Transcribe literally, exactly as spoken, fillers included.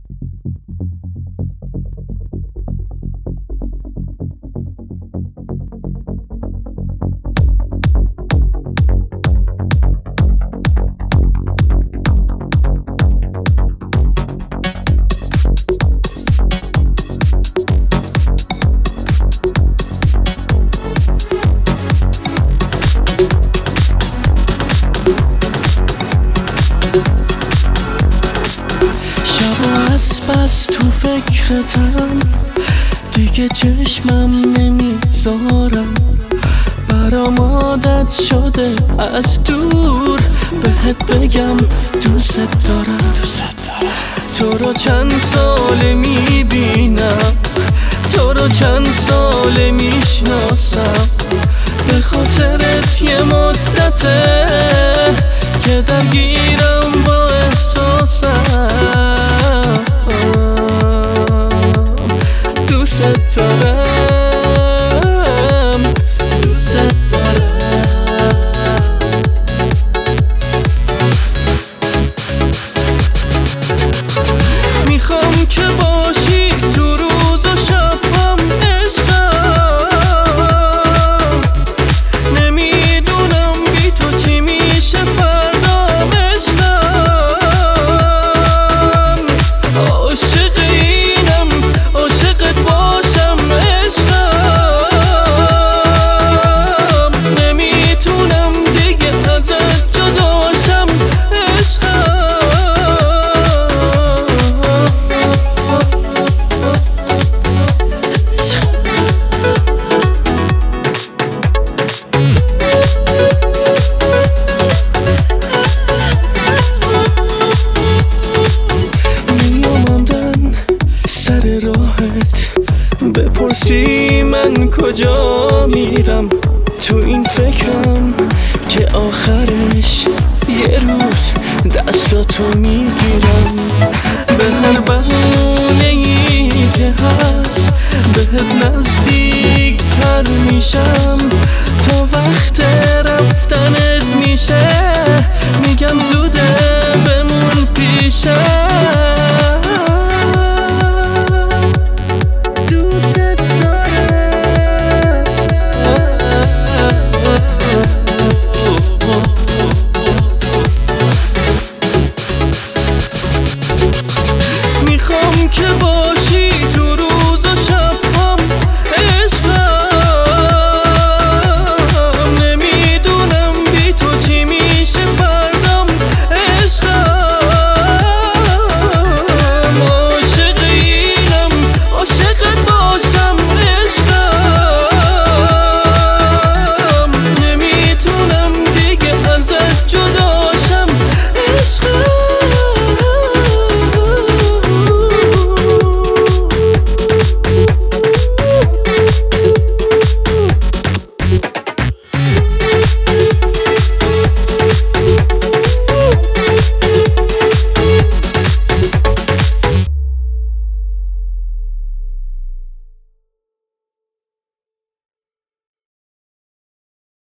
بس تو فکرتم دیگه چشمم نمیذارم، برام عادت شده از دور بهت بگم دوست دارم. تو رو چند ساله میبینم، تو رو چند ساله میشناسم، به خاطرت یه مدته که درگیرم با احساسم. دوست دارم، دوست دارم. میخوام که باشی تو روز و شبم عشقم، نمیدونم بی تو چی میشه فردا عشقم. عاشق اینم عاشقت باشم عشقم، نمیتونم دیگه ازت جداشم عشقم. سر راحت بپرسی من کجا میرم، تو این فکرم که آخرش یه روز دستاتو میگیرم. به هر بهونه‌ای که هست بهت نزدیک تر میشم تا